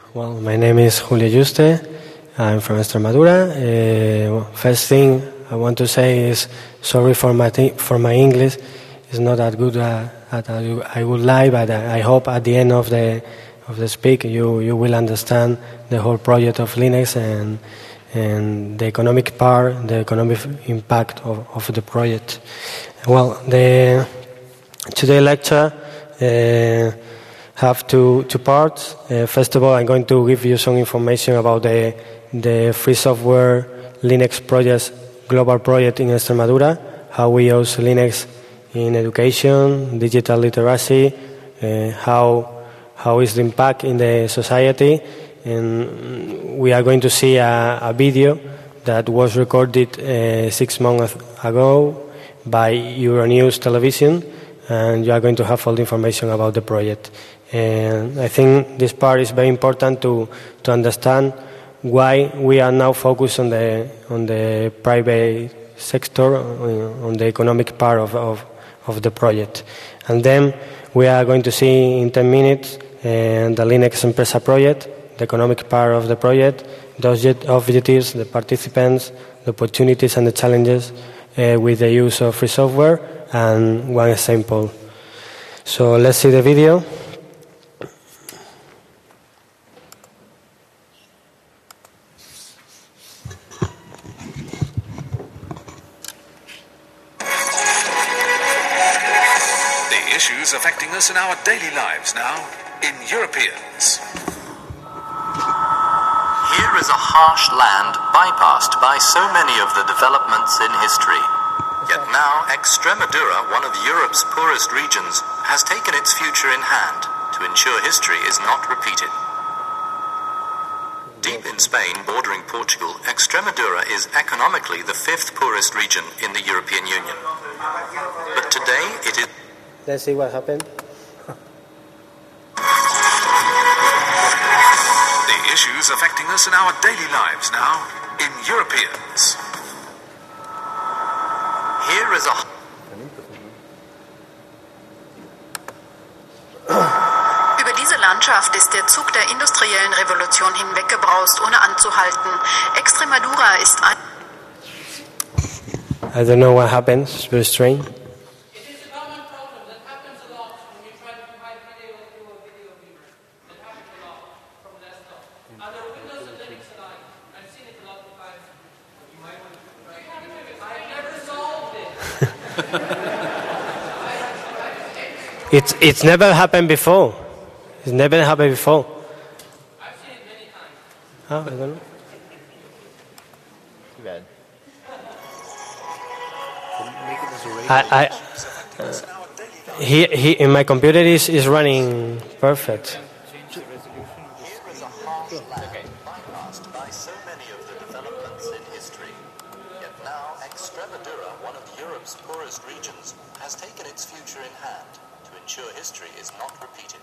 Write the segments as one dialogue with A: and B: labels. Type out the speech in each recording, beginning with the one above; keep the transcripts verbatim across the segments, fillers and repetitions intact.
A: well, my name is Julio Juste. I'm from Extremadura. Uh, first thing I want to say is sorry for my th- for my English. It's not that good uh, as I would like, but I hope at the end of the of the speak you you will understand the whole project of Linux and and the economic part, the economic impact of, of the project. Well, the today lecture uh, have two two parts. Uh, first of all, I'm going to give you some information about the the free software Linux project, global project in Extremadura, how we use Linux in education, digital literacy, uh, how how is the impact in the society, and we are going to see a, a video that was recorded uh, six months ago by Euronews Television, and you are going to have all the information about the project. And I think this part is very important to to understand why we are now focused on the on the private sector, on the economic part of, of, of the project. And then we are going to see in ten minutes uh, the Linux Empresa project, the economic part of the project, the objectives, the participants, the opportunities and the challenges uh, with the use of free software, and one example. So let's see the video.
B: Affecting us in our daily lives now, in Europeans.
C: Here is a harsh land bypassed by so many of the developments in history. Yet now, Extremadura, one of Europe's poorest regions, has taken its future in hand to ensure history is not repeated. Deep in Spain, bordering Portugal, Extremadura is economically the fifth poorest region in the European Union. But today, it is...
A: Let's see what happened.
B: The issues affecting us in our daily lives now, in Europeans.
C: Here is a...
D: Über diese Landschaft ist der Zug der industriellen Revolution hinweggebraust, ohne anzuhalten. Extremadura ist ein...
A: I don't know what happened. It's very strange. It's it's never happened before. It's never happened before.
E: I've seen it many times.
A: Oh, I don't know.
F: Too bad.
A: I, I uh, he, he in my computer is is running perfect.
C: History is not repeated.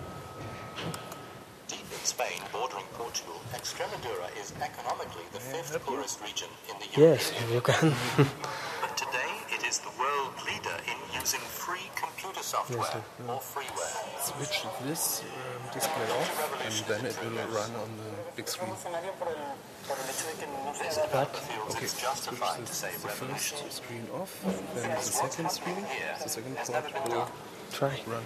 C: Deep in Spain, bordering Portugal, Extremadura is economically the fifth poorest region in the European
A: Yes, you can.
C: But today, it is the world leader in using free computer software
F: yes,
C: or freeware.
F: Switch this um, display off, and then it will run on the big screen.
C: This developer feels
F: Okay,
C: it's justified
F: switch
C: to say
F: the, the
C: revolution.
F: first screen off, then the second screen, the second part will
A: Try.
F: run.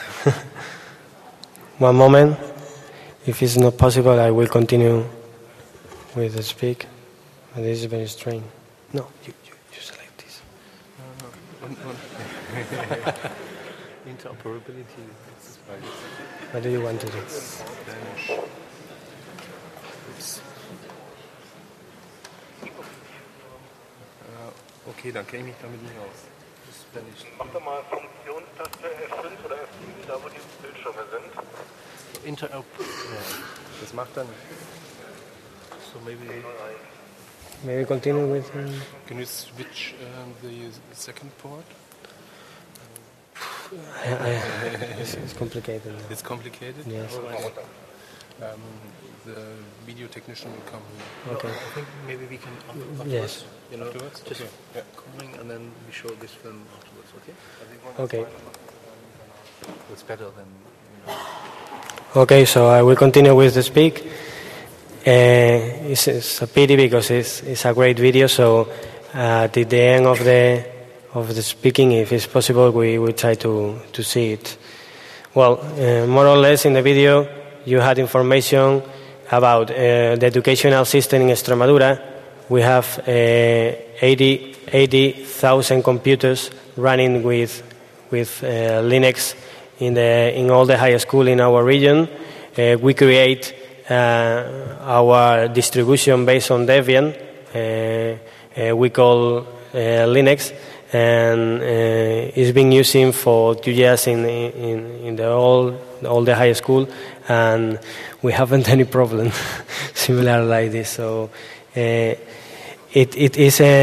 A: One moment. If it's not possible, I will continue with the speak. But this is very strange. No, you, you, you select this.
F: Interoperability.
A: What do you want to do?
F: Spanish. Oops. Uh, okay, dann kenne ich mich damit nicht aus. Spanish.
G: Mach doch mal Funktionstaste F fünf oder F sieben, da wo die Bildschirme sind.
F: Interop. Ja. Das macht dann. So maybe.
A: Maybe continue with. Um,
F: Can you switch um, the second port?
A: I, I, it's, it's complicated. Now.
F: It's complicated.
A: Yes.
F: Um, the video technician will come here.
A: Okay.
F: I think maybe we can afterwards.
A: Yes.
F: You know, afterwards? Just Okay. Yeah. calling and then we show this film afterwards. Okay?
A: Okay.
F: It's better than. You know.
A: Okay, so I will continue with the speak. Uh, it's, it's a pity because it's, it's a great video. So uh, at the end of the of the speaking, if it's possible, we will try to to see it. Well, uh, more or less in the video, you had information about uh, the educational system in Extremadura. We have uh, eighty thousand computers running with with uh, Linux in the in all the high school in our region. Uh, we create uh, our distribution based on Debian. Uh, uh, we call uh, Linux, and uh, it's been using for two years in in, in the all all the high school, and we haven't any problem similar like this. So. Uh, It, it is uh,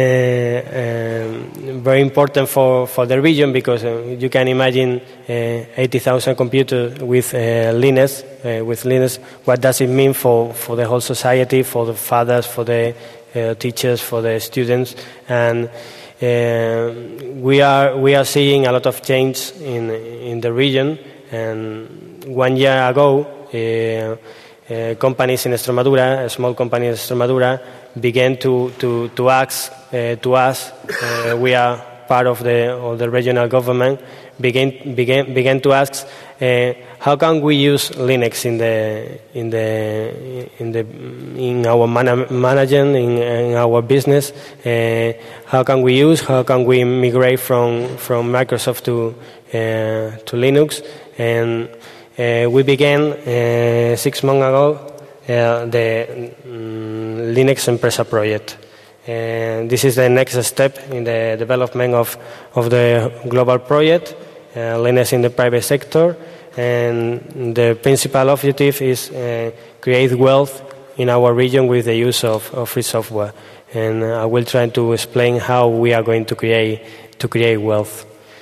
A: uh, very important for, for the region because uh, you can imagine uh, eighty thousand computers with uh, Linux. Uh, with Linux, what does it mean for, for the whole society, for the fathers, for the uh, teachers, for the students, and uh, we are we are seeing a lot of change in in the region. And one year ago, uh, uh, companies in Extremadura, small companies in Extremadura, began to to to ask uh, to us. Uh, we are part of the of the regional government. Began began began to ask uh, how can we use Linux in the in the in the in our man- management in, in our business. Uh, how can we use? How can we migrate from from Microsoft to uh, to Linux? And uh, we began uh, six months ago uh, the um, Linux Empresa project. And this is the next step in the development of, of the global project, uh, Linux in the private sector. And the principal objective is uh, create wealth in our region with the use of, of free software. And I will try to explain how we are going to create to create wealth.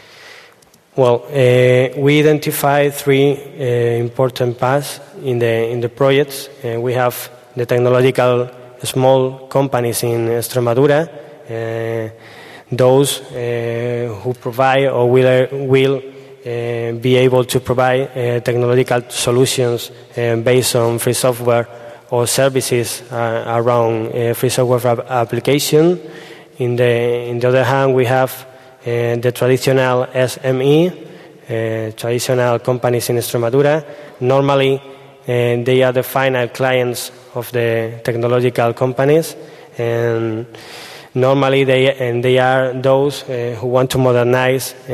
A: Well, uh, we identified three uh, important paths in the in the projects. Uh, we have the technological small companies in Extremadura, uh, those uh, who provide or will, will uh, be able to provide uh, technological solutions uh, based on free software or services uh, around uh, free software application. In the, in the other hand, we have uh, the traditional S M E, uh, traditional companies in Extremadura. Normally, uh, they are the final clients of the technological companies, and normally they and they are those uh, who want to modernize uh,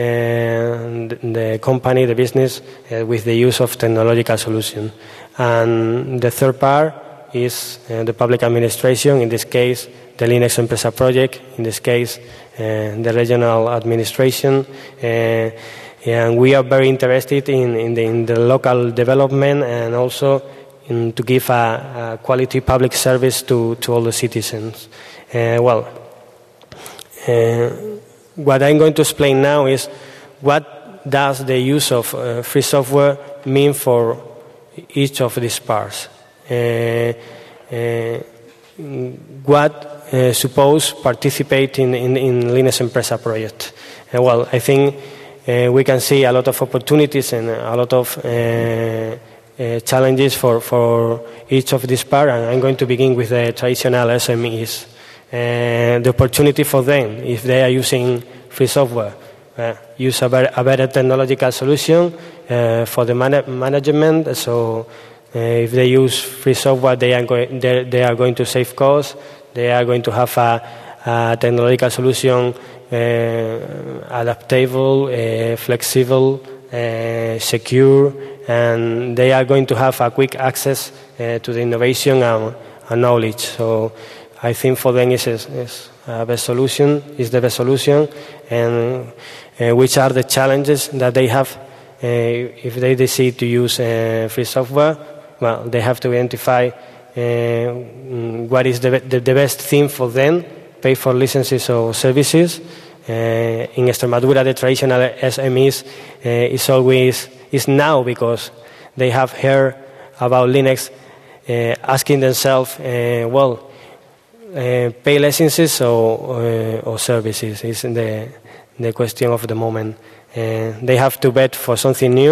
A: the company, the business, uh, with the use of technological solutions. And the third part is uh, the public administration, in this case the Linux Empresa project, in this case uh, the regional administration, uh, and we are very interested in, in, the, in the local development and also in, to give a, a quality public service to, to all the citizens. Uh, well, uh, what I'm going to explain now is what does the use of uh, free software mean for each of these parts. Uh, uh, what uh, suppose participate in, in, in Linux Empresa project? Uh, well, I think uh, we can see a lot of opportunities and a lot of uh, uh, challenges for, for each of these parts, and I'm going to begin with the traditional S M Es. Uh, the opportunity for them, if they are using free software, uh, use a, better, a better technological solution uh, for the man- management. So uh, if they use free software, they are, go- they, they are going to save costs. They are going to have a, a technological solution uh, adaptable, uh, flexible, uh, secure, and they are going to have a quick access uh, to the innovation and, and knowledge. So I think for them is is a best solution, is the best solution, and uh, which are the challenges that they have uh, if they decide to use uh, free software. Well, they have to identify uh, what is the, the the best thing for them, pay for licenses or services. Uh, in Extremadura, the traditional S M Es uh, is always is now because they have heard about Linux, uh, asking themselves, uh, well. Uh, pay licenses or, uh, or services is the the question of the moment. Uh, they have to bet for something new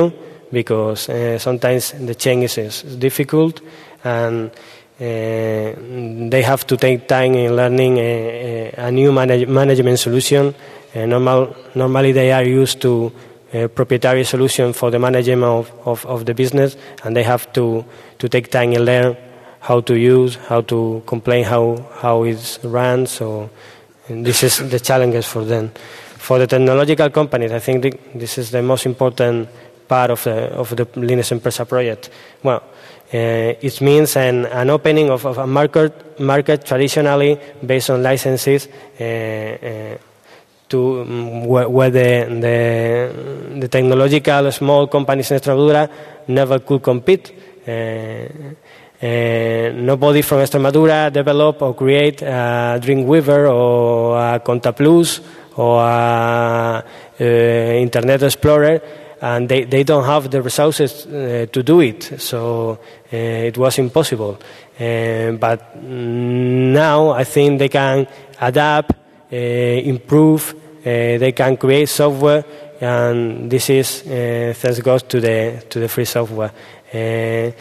A: because uh, sometimes the change is, is difficult, and uh, they have to take time in learning a, a new manage, management solution. Uh, normal, normally they are used to a proprietary solution for the management of, of, of the business, and they have to, to take time and learn how to use, how to complain, how, how it's run. So this is the challenges for them. For the technological companies, I think the, this is the most important part of the, of the Linux Empresa project. Well, uh, it means an, an opening of, of a market, market traditionally based on licenses, uh, uh, to um, where, where the, the, the technological small companies in Extremadura never could compete. Uh, uh, nobody from Extremadura develop or create a Dreamweaver or a ContaPlus or a, uh, Internet Explorer, and they, they don't have the resources uh, to do it, so uh, it was impossible. Uh, but now I think they can adapt, uh, improve, uh, they can create software, and this is uh, thanks God to the to the free software. Uh,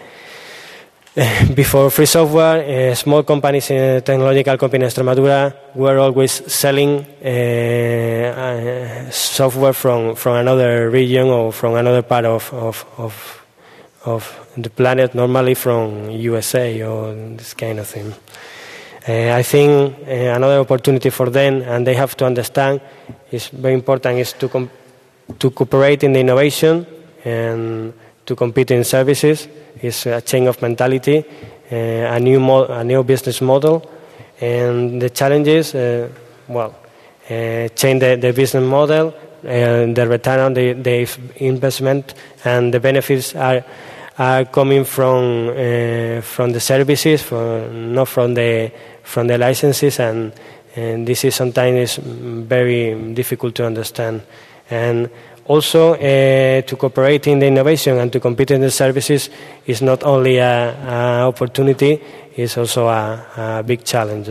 A: Before free software, uh, small companies, uh, technological companies in Extremadura were always selling uh, uh, software from, from another region or from another part of, of, of, of the planet, normally from U S A or this kind of thing. Uh, I think uh, another opportunity for them, and they have to understand, is very important, is to, com- to cooperate in the innovation and to compete in services. Is a change of mentality, uh, a new mo- a new business model, and the challenges, uh, well, uh, change the, the business model, uh, the return on the, the investment, and the benefits are are coming from uh, from the services, from, not from the from the licenses, and and this is sometimes very difficult to understand. And also, uh, to cooperate in the innovation and to compete in the services is not only an opportunity, it's also a, a big challenge.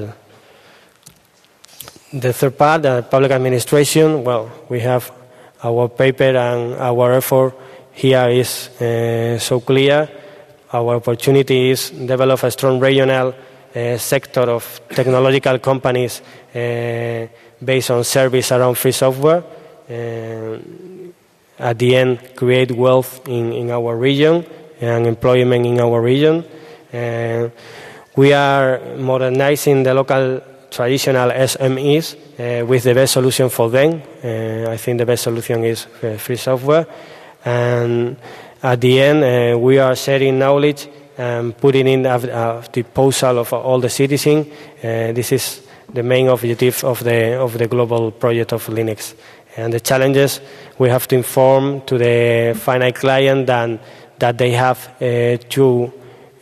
A: The third part, the public administration, well, we have our paper and our effort here is uh, so clear. Our opportunity is develop a strong regional uh, sector of technological companies uh, based on service around free software. Uh, at the end, create wealth in, in our region and employment in our region. Uh, we are modernizing the local traditional S M Es uh, with the best solution for them. Uh, I think the best solution is uh, free software. And at the end, uh, we are sharing knowledge and putting in at the disposal of all the citizens. Uh, this is the main objective of the of the global project of Linux. And the challenges, we have to inform to the final client that, that they have uh, two,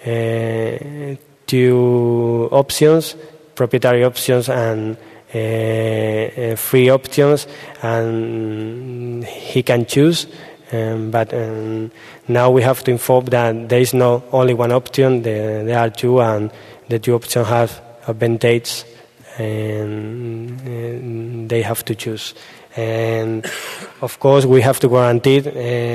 A: uh, two options, proprietary options and uh, uh, free options, and he can choose. Um, but um, now we have to inform that there is not only one option, there, there are two, and the two options have advantages, and, and they have to choose. And of course, we have to guarantee uh,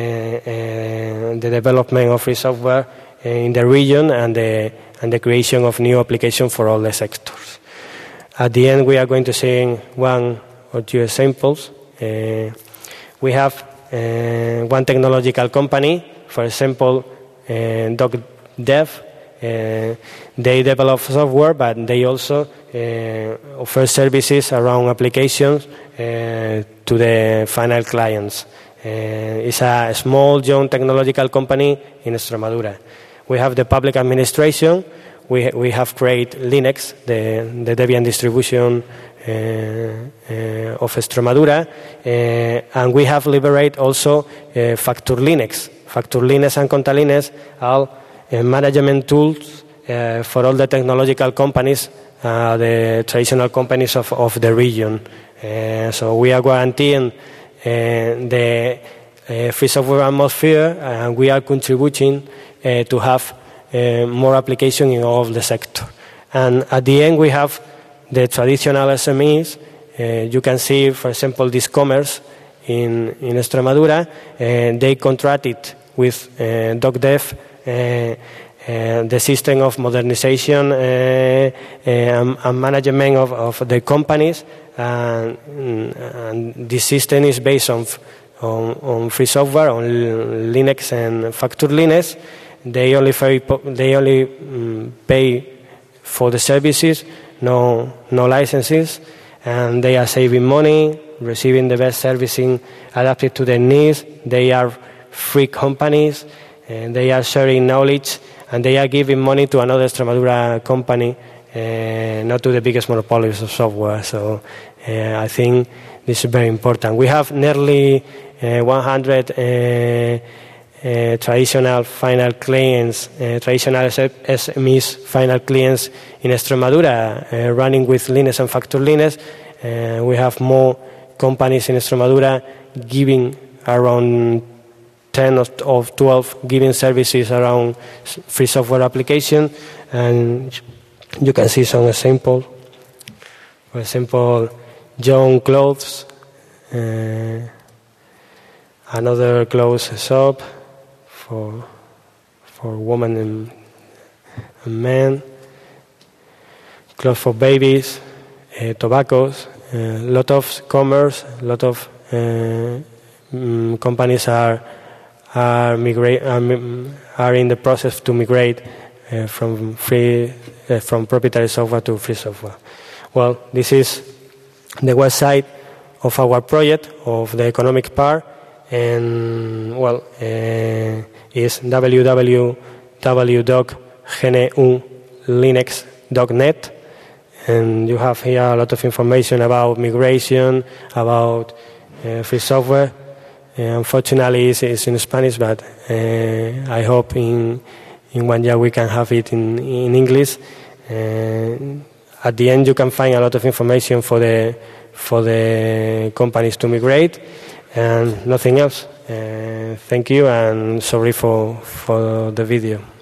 A: uh, the development of free software in the region and the and the creation of new applications for all the sectors. At the end, we are going to see one or two examples. Uh, we have uh, one technological company, for example, uh, DocDev. Uh, they develop software, but they also uh, offer services around applications uh, to the final clients. Uh, it's a small, young technological company in Extremadura. We have the public administration. We we have created Linux, the, the Debian distribution uh, uh, of Extremadura, uh, and we have liberated also uh, Factor Linux. Factor Linux and Contalinux are Uh, management tools uh, for all the technological companies, uh, the traditional companies of, of the region. Uh, so we are guaranteeing uh, the uh, free software atmosphere, and we are contributing uh, to have uh, more application in all of the sector. And at the end, we have the traditional S M Es. Uh, you can see, for example, this commerce in, in Extremadura, and they contracted with uh, DocDev uh, uh, the system of modernization uh, uh, and, and management of, of the companies, and, and this system is based on, on, on free software, on Linux and Factor Linux. They only, pay, they only um, pay for the services, no, no licenses, and they are saving money, receiving the best servicing adapted to their needs. They are free companies, and they are sharing knowledge, and they are giving money to another Extremadura company, uh, not to the biggest monopolies of software. So uh, I think this is very important. We have nearly uh, one hundred uh, uh, traditional final clients, uh, traditional S M Es final clients in Extremadura uh, running with Linux and Factor Linux. Uh, we have more companies in Extremadura giving around ten or twelve giving services around free software application, and you can see some examples. For example, John Clothes, uh, another clothes shop for for women and, and men, clothes for babies, uh, tobaccos, a uh, lot of commerce, a lot of uh, um, companies are are migrate are, are in the process to migrate uh, from free uh, from proprietary software to free software. Well, this is the website of our project, of the economic part, and well, uh, is w w w dot g n u linux dot net, and you have here a lot of information about migration, about uh, free software. Uh, unfortunately, it's, it's in Spanish, but uh, I hope in in one year we can have it in in English. Uh, at the end, you can find a lot of information for the for the companies to migrate, and nothing else. Uh, thank you, and sorry for for the video.